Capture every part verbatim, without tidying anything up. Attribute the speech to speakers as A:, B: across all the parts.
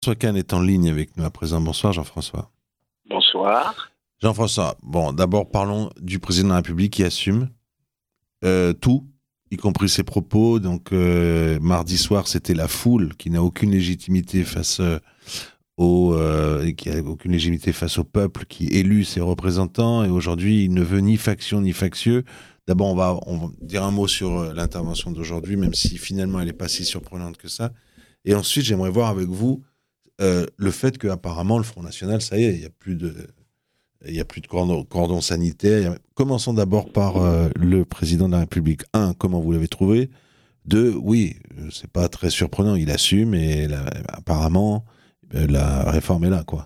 A: Jean-François Kahn est en ligne avec nous à présent. Bonsoir Jean-François.
B: Bonsoir.
A: Jean-François, bon, d'abord parlons du président de la République qui assume euh, tout, y compris ses propos. Donc euh, mardi soir, c'était la foule qui n'a aucune légitimité face euh, au euh, qui a aucune légitimité face au peuple qui élut ses représentants. Et aujourd'hui, il ne veut ni faction ni factieux. D'abord, on va, on va dire un mot sur euh, l'intervention d'aujourd'hui, même si finalement elle n'est pas si surprenante que ça. Et ensuite, j'aimerais voir avec vous Euh, le fait qu'apparemment le Front National, ça y est, il n'y a plus de, il y a plus de cordon, cordon sanitaire. Commençons d'abord par euh, le président de la République. Un, comment vous l'avez trouvé? Deux, oui, c'est pas très surprenant, il assume et la, apparemment euh, la réforme est là, quoi.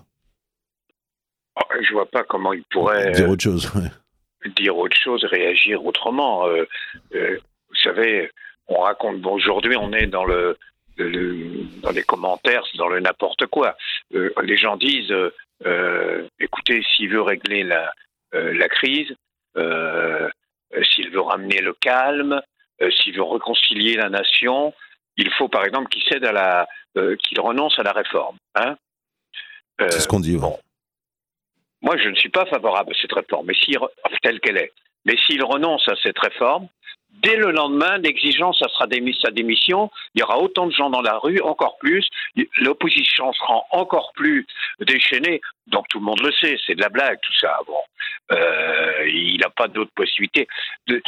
B: Je vois pas comment il pourrait
A: dire autre chose. Ouais.
B: Dire autre chose, réagir autrement. Euh, euh, vous savez, on raconte. Bon, aujourd'hui, on est dans le Le, dans les commentaires, c'est dans le n'importe quoi. Euh, les gens disent, euh, euh, écoutez, s'il veut régler la, euh, la crise, euh, s'il veut ramener le calme, euh, s'il veut réconcilier la nation, il faut par exemple qu'il cède à la, euh, qu'il renonce à la réforme. Hein euh,
A: c'est ce qu'on dit. Ouais.
B: Bon, moi, je ne suis pas favorable à cette réforme, mais s'il, telle qu'elle est. Mais s'il renonce à cette réforme, dès le lendemain, l'exigence, ça sera sa démission. Il y aura autant de gens dans la rue, encore plus. L'opposition sera encore plus déchaînée. Donc tout le monde le sait, c'est de la blague tout ça. Bon, euh, il n'a pas d'autre possibilité. De,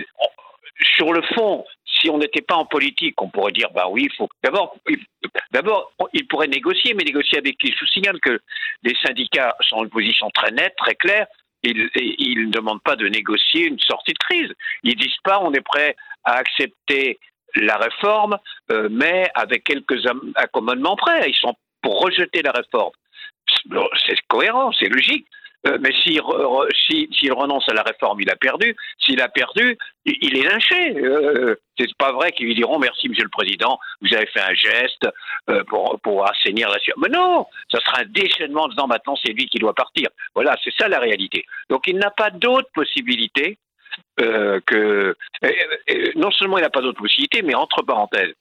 B: sur le fond, si on n'était pas en politique, on pourrait dire, bah oui, il faut. D'abord, il, d'abord, il pourrait négocier, mais négocier avec qui? Je vous signale que les syndicats sont en une position très nette, très claire. Ils, ils ne demandent pas de négocier une sortie de crise. Ils disent pas on est prêt à accepter la réforme, euh, mais avec quelques accommodements près. Ils sont pour rejeter la réforme. C'est cohérent, c'est logique. Euh, mais s'il, re, si, s'il renonce à la réforme, il a perdu. S'il a perdu, il, il est lynché. Euh, c'est pas vrai qu'ils lui diront merci, Monsieur le Président, vous avez fait un geste euh, pour, pour assainir la situation. Mais non, ça sera un déchaînement en disant maintenant c'est lui qui doit partir. Voilà, c'est ça la réalité. Donc il n'a pas d'autre possibilité euh, que. Euh, euh, non seulement il n'a pas d'autre possibilité, mais entre parenthèses,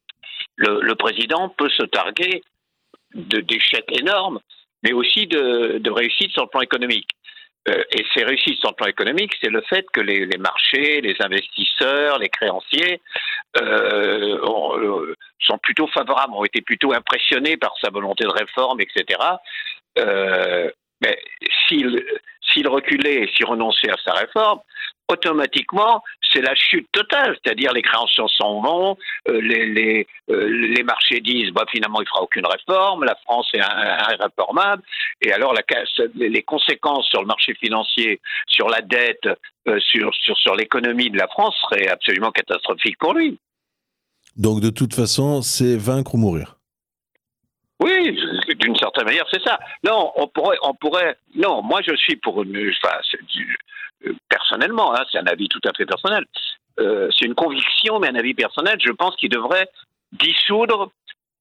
B: le, le président peut se targuer de, d'échecs énormes, mais aussi de, de réussite sur le plan économique. Euh, et ces réussites sur le plan économique, c'est le fait que les, les marchés, les investisseurs, les créanciers euh, ont, euh, sont plutôt favorables, ont été plutôt impressionnés par sa volonté de réforme, et cetera. Euh, mais s'il, s'il reculait et s'il renonçait à sa réforme, automatiquement, c'est la chute totale, c'est-à-dire les créanciers s'en vont, euh, les, les, euh, les marchés disent bah, finalement il ne fera aucune réforme, la France est irréformable, et alors la, les conséquences sur le marché financier, sur la dette, euh, sur, sur, sur l'économie de la France seraient absolument catastrophiques pour lui.
A: Donc de toute façon, c'est vaincre ou mourir.
B: Oui, d'une certaine manière, c'est ça. Non, on pourrait, on pourrait. Non, moi je suis pour une. Enfin, c'est du, personnellement, hein, c'est un avis tout à fait personnel. Euh, c'est une conviction, mais un avis personnel. Je pense qu'il devrait dissoudre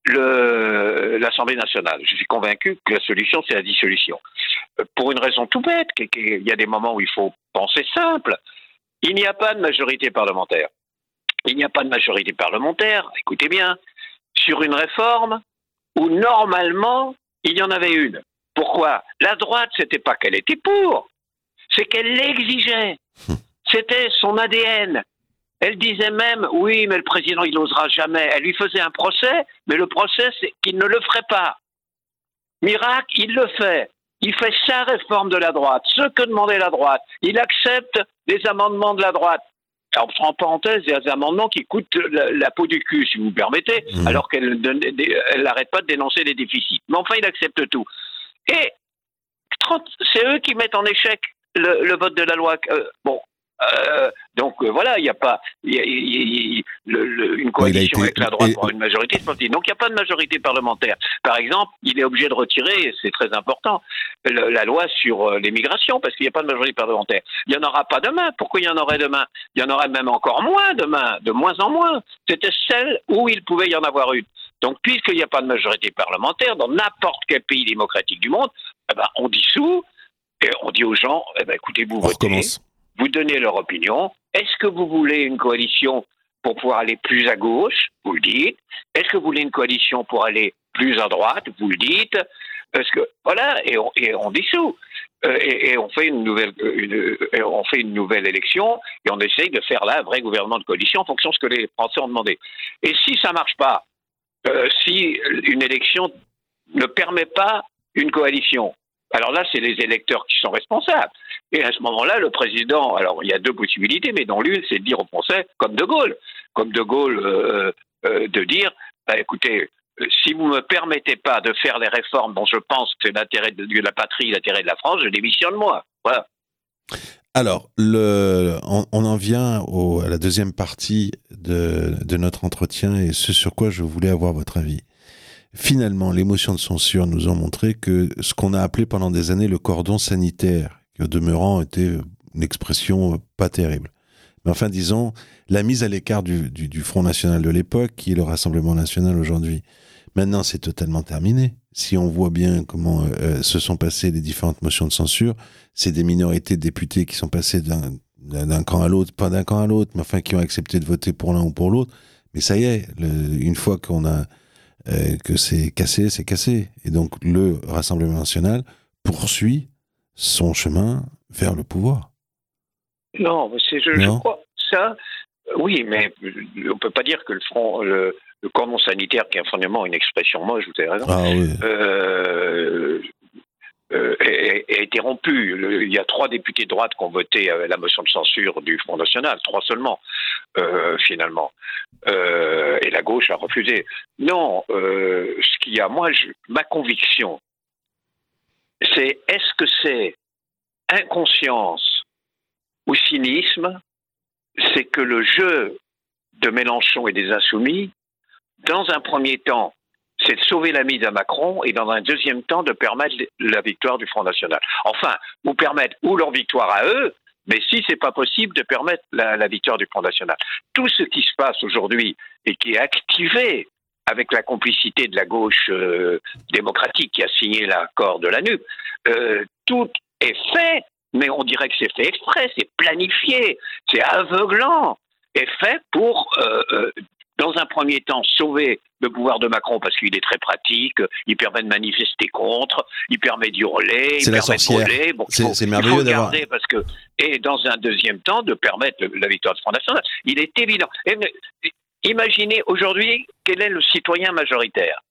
B: le, l'Assemblée nationale. Je suis convaincu que la solution, c'est la dissolution. Euh, pour une raison tout bête, il y a des moments où il faut penser simple. Il n'y a pas de majorité parlementaire. Il n'y a pas de majorité parlementaire. Écoutez bien, sur une réforme où normalement, il y en avait une. Pourquoi? La droite, c'était pas qu'elle était pour, c'est qu'elle l'exigeait. C'était son A D N. Elle disait même, oui, mais le président, il n'osera jamais. Elle lui faisait un procès, mais le procès, c'est qu'il ne le ferait pas. Miracle, il le fait. Il fait sa réforme de la droite, ce que demandait la droite. Il accepte les amendements de la droite. Alors, en parenthèse, il y a des amendements qui coûtent la, la peau du cul, si vous me permettez, mmh. alors qu'elle n'arrête pas de dénoncer les déficits. Mais enfin, il accepte tout. Et c'est eux qui mettent en échec le, le vote de la loi. Euh, bon, euh, donc euh, voilà, il n'y a pas y a, y a, y a, le, le, une coalition été, avec la droite et, pour une majorité. Et, donc il n'y a pas de majorité parlementaire. Par exemple, il est obligé de retirer, c'est très important, le, la loi sur euh, l'immigration parce qu'il n'y a pas de majorité parlementaire. Il n'y en aura pas demain. Pourquoi il y en aurait demain? Il y en aurait même encore moins demain, de moins en moins. C'était celle où il pouvait y en avoir une. Donc puisqu'il n'y a pas de majorité parlementaire dans n'importe quel pays démocratique du monde, eh ben, on dissout et on dit aux gens, eh ben, écoutez, vous
A: on
B: votez.
A: Recommence.
B: Vous donnez leur opinion. Est-ce que vous voulez une coalition pour pouvoir aller plus à gauche? Vous le dites. Est-ce que vous voulez une coalition pour aller plus à droite, vous le dites, parce que voilà, et on, et on dissout. Euh, et, et on fait une nouvelle, une, on fait une nouvelle élection et on essaye de faire là un vrai gouvernement de coalition en fonction de ce que les Français ont demandé. Et si ça marche pas, euh, si une élection ne permet pas une coalition, alors là, c'est les électeurs qui sont responsables. Et à ce moment-là, le président, alors il y a deux possibilités, mais dont l'une, c'est de dire aux Français, comme De Gaulle, comme De Gaulle, euh, euh, de dire, bah, écoutez, si vous ne me permettez pas de faire les réformes dont je pense que c'est l'intérêt de la patrie, l'intérêt de la France, je démissionne moi. Voilà.
A: Alors, le, on, on en vient au, à la deuxième partie de, de notre entretien et ce sur quoi je voulais avoir votre avis. Finalement, les motions de censure nous ont montré que ce qu'on a appelé pendant des années le cordon sanitaire, qui au demeurant était une expression pas terrible. Mais enfin, disons, la mise à l'écart du, du, du Front National de l'époque, qui est le Rassemblement National aujourd'hui. Maintenant, c'est totalement terminé. Si on voit bien comment euh, se sont passées les différentes motions de censure, c'est des minorités de députés qui sont passés d'un, d'un camp à l'autre, pas d'un camp à l'autre, mais enfin qui ont accepté de voter pour l'un ou pour l'autre. Mais ça y est, le, une fois qu'on a euh, que c'est cassé, c'est cassé. Et donc le Rassemblement National poursuit son chemin vers le pouvoir.
B: Non, c'est, je,
A: non
B: je crois ça. Oui, mais on peut pas dire que le front, le, le cordon sanitaire, qui est fondamentalement une expression moche, vous avez raison,
A: ah, oui.
B: euh, euh, a été rompu. Le, il y a trois députés de droite qui ont voté la motion de censure du Front National, trois seulement, euh, finalement. Euh, et la gauche a refusé. Non, euh, ce qu'il y a, moi, je, ma conviction, c'est est-ce que c'est inconscience ou cynisme? C'est que le jeu de Mélenchon et des Insoumis, dans un premier temps, c'est de sauver la mise à Macron et dans un deuxième temps de permettre la victoire du Front National. Enfin, ou permettre ou leur victoire à eux, mais si c'est pas possible, de permettre la, la victoire du Front National. Tout ce qui se passe aujourd'hui et qui est activé avec la complicité de la gauche euh, démocratique qui a signé l'accord de la N U P, euh, tout est fait. Mais on dirait que c'est fait exprès, c'est planifié, c'est aveuglant, et fait pour, euh, euh, dans un premier temps, sauver le pouvoir de Macron parce qu'il est très pratique, il permet de manifester contre, il permet d'hurler, il permet de voler. Bon,
A: c'est,
B: il faut,
A: c'est merveilleux
B: il faut
A: d'avoir...
B: garder parce que, et dans un deuxième temps, de permettre la victoire du Front National. Il est évident. Et, imaginez aujourd'hui quel est le citoyen majoritaire,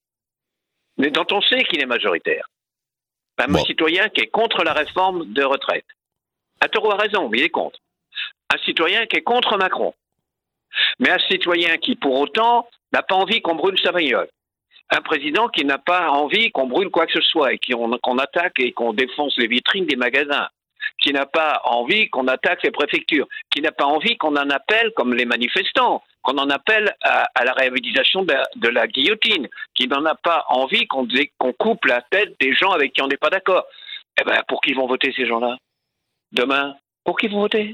B: mais dont on sait qu'il est majoritaire. Un bon. citoyen qui est contre la réforme de retraite. Attero a raison, mais il est contre. Un citoyen qui est contre Macron. Mais un citoyen qui, pour autant, n'a pas envie qu'on brûle sa bagnole. Un président qui n'a pas envie qu'on brûle quoi que ce soit et qu'on, qu'on attaque et qu'on défonce les vitrines des magasins. Qui n'a pas envie qu'on attaque les préfectures. Qui n'a pas envie qu'on en appelle, comme les manifestants, qu'on en appelle à, à la réhabilitation de la, de la guillotine, qui n'en a pas envie qu'on, qu'on coupe la tête des gens avec qui on n'est pas d'accord. Eh bien, pour qui vont voter ces gens-là demain? Pour qui vont voter?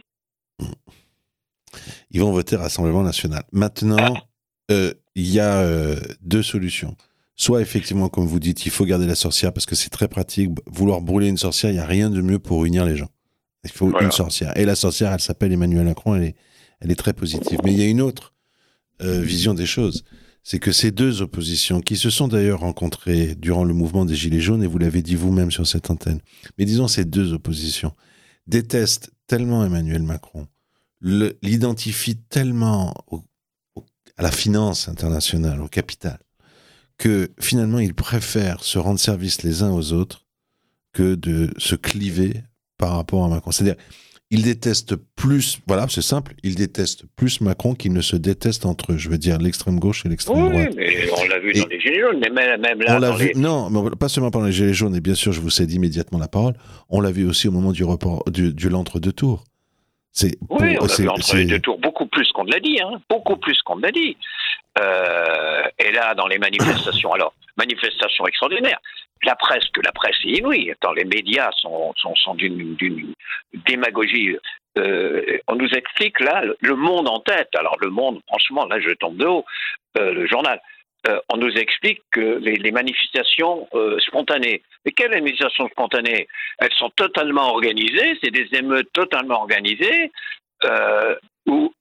A: Ils vont voter Rassemblement National. Maintenant, il euh, y a euh, deux solutions. Soit, effectivement, comme vous dites, il faut garder la sorcière parce que c'est très pratique. Vouloir brûler une sorcière, il n'y a rien de mieux pour unir les gens. Il faut voilà. une sorcière. Et la sorcière, elle s'appelle Emmanuel Macron, elle est, elle est très positive. Mais il y a une autre euh, vision des choses. C'est que ces deux oppositions, qui se sont d'ailleurs rencontrées durant le mouvement des Gilets jaunes, et vous l'avez dit vous-même sur cette antenne, mais disons ces deux oppositions, détestent tellement Emmanuel Macron, le, l'identifient tellement au, au, à la finance internationale, au capital, que finalement ils préfèrent se rendre service les uns aux autres que de se cliver par rapport à Macron. C'est-à-dire, ils détestent plus, voilà, c'est simple, ils détestent plus Macron qu'ils ne se détestent entre eux. Je veux dire l'extrême gauche et l'extrême
B: oui,
A: droite.
B: Oui, mais on l'a vu et dans les Gilets jaunes, mais même, même là.
A: On l'a vu,
B: les...
A: non, mais pas seulement pendant les Gilets jaunes, et bien sûr, je vous cède immédiatement la parole, on l'a vu aussi au moment du, report, du, du l'entre-deux tours.
B: C'est pour, oui, on l'a vu entre c'est... les deux tours, beaucoup plus qu'on ne l'a dit, hein, beaucoup plus qu'on ne l'a dit. Euh, et là, dans les manifestations, alors, manifestations extraordinaires. La presse, que la presse est inouïe. Attends, les médias sont, sont, sont d'une, d'une démagogie. Euh, on nous explique là, le Monde en tête. Alors, le Monde, franchement, là, je tombe de haut, euh, le journal. Euh, on nous explique que les, les manifestations euh, spontanées. Mais quelles manifestations spontanées? Elles sont totalement organisées, c'est des émeutes totalement organisées, euh, où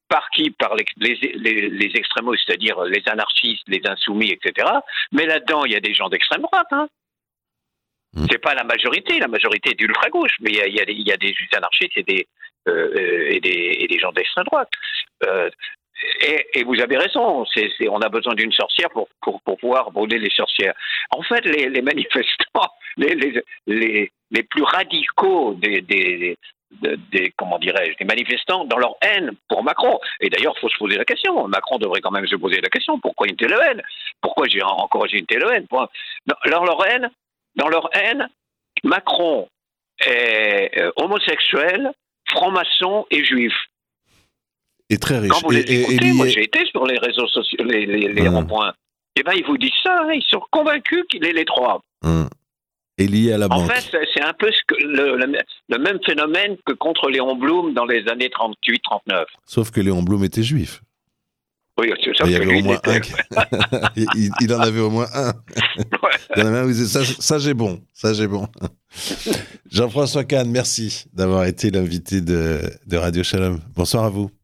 B: Par qui? Par les, les, les, les extrémos, c'est-à-dire les anarchistes, les insoumis, et cetera. Mais là-dedans, il y a des gens d'extrême droite. Hein. Mmh. C'est pas la majorité. La majorité est d'ultra-gauche. Mais il y a, il y a des, il y a des anarchistes et des, euh, et des, et des gens d'extrême droite. Euh, et, et vous avez raison. C'est, c'est, on a besoin d'une sorcière pour, pour, pour pouvoir brûler les sorcières. En fait, les, les manifestants, les, les, les, les plus radicaux des... des Des, des, comment dirais-je, des manifestants dans leur haine pour Macron. Et d'ailleurs, il faut se poser la question. Macron devrait quand même se poser la question. Pourquoi une telle haine? Pourquoi j'ai encouragé une telle haine? Dans, dans leur haine, dans leur haine, Macron est euh, homosexuel, franc-maçon et juif.
A: Et très riche.
B: Quand vous les
A: et,
B: écoutez,
A: et, et
B: moi
A: lié...
B: j'ai été sur les réseaux sociaux, les, les, les hum. ronds-points. Et ben ils vous disent ça, hein, ils sont convaincus qu'il est les trois.
A: Hum. Et lié à la
B: en
A: banque.
B: En fait, c'est un peu ce que le, le, le même phénomène que contre Léon Blum dans les années trente-huit trente-neuf.
A: Sauf que Léon Blum était juif.
B: Oui, c'est ça.
A: Il y avait au moins un. Qui... il, il en avait au moins un. Ouais. Il y en avait un où il disait ça, ça j'ai bon, ça j'ai bon. Jean-François Kahn, merci d'avoir été l'invité de, de Radio Shalom. Bonsoir à vous.